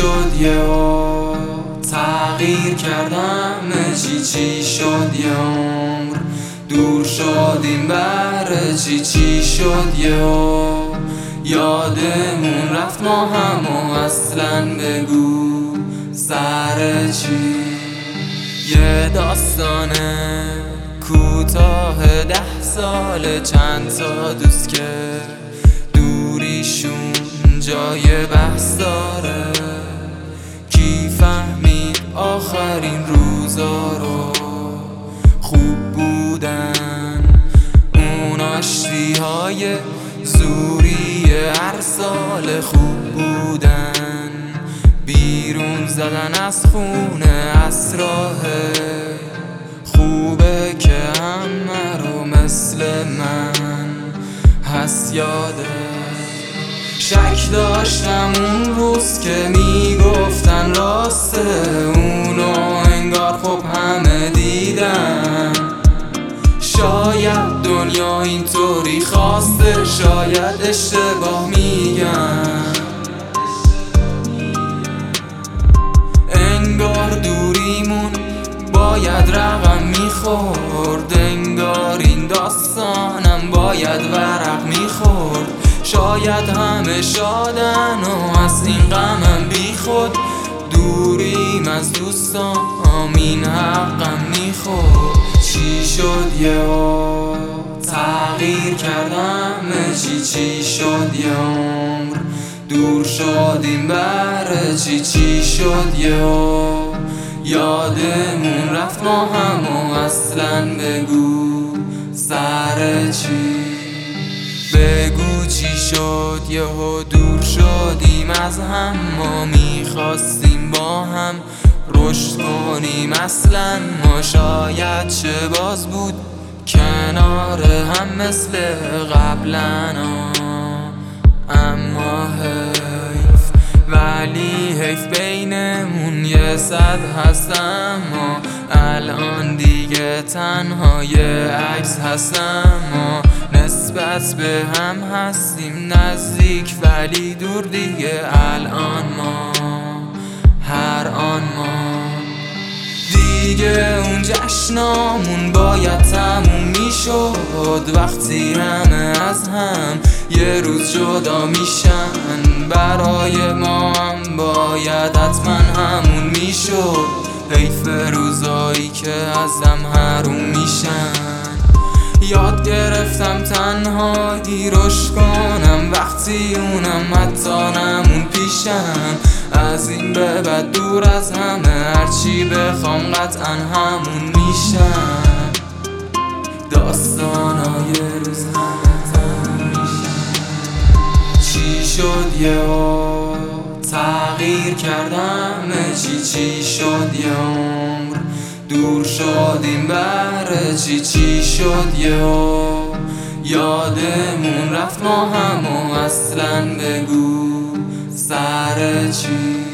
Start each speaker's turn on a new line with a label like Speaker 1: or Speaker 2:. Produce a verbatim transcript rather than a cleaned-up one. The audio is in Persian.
Speaker 1: شد یهو تغییر کردم، چی چی شد یه عمر دور شدیم، بر چی چی شد یهو یادمون رفت ما همو اصلا بگو سر چی. یه داستان کوتاه ده سال، چند تا دوست که دوریشون جای بحث داره، کی فهمید آخرین روزا رو خوب بودن اون آشتی های زوری هر سال خوب بودن، بیرون زدن از خونه از راه خوبه که همه رو مثل من هست یاده. شک داشتم اون روز که میگفتن راسته، اونو انگار خب همه دیدن، شاید دنیا اینطوری خواسته، شاید اشتباه میگن، انگار دوریمون باید رقم میخورد، انگار این داستانم باید ورق میخورد، شاید همه شادن و از این غمم بی خود دوریم از دوستام این حقم میخورد. چی شد یهو تغییر کردم، چی چی شد یه عمر دور شدیم، بر چی چی شد یهو یادمون رفت ما همو اصلا بگو سر چی. بگو چی شد یهو دور شدیم از هم، ما میخواستیم با هم رشد کنیم، اصلا ما شاید چه باز بود کنار هم مثل قبلن، اما حیف ولی حیف بینمون یه صد هست، اما الان دیگه تنها یه عکس هستم، ما نسبت به هم هستیم نزدیک ولی دور دیگه، الان ما هر آن ما دیگه اون جشنامون باید تموم میشد، وقتی همه از هم یه روز جدا میشن، برای ما هم باید حتما همون میشد، حیف روزایی که ازم حروم میشن. یاد گرفتم تنهایی روش کنم وقتی اونم حتی نمون پیشم، از این به بعد دور از همه هرچی بخوام قطعا همون میشم، داستانای روز همه تموم میشن. چی شد یهو تغییر کردم، چی چی شد یه عمر دور شدیم، بر چی چی شد یهو یادمون رفت ما همو اصلا بگو سر چی.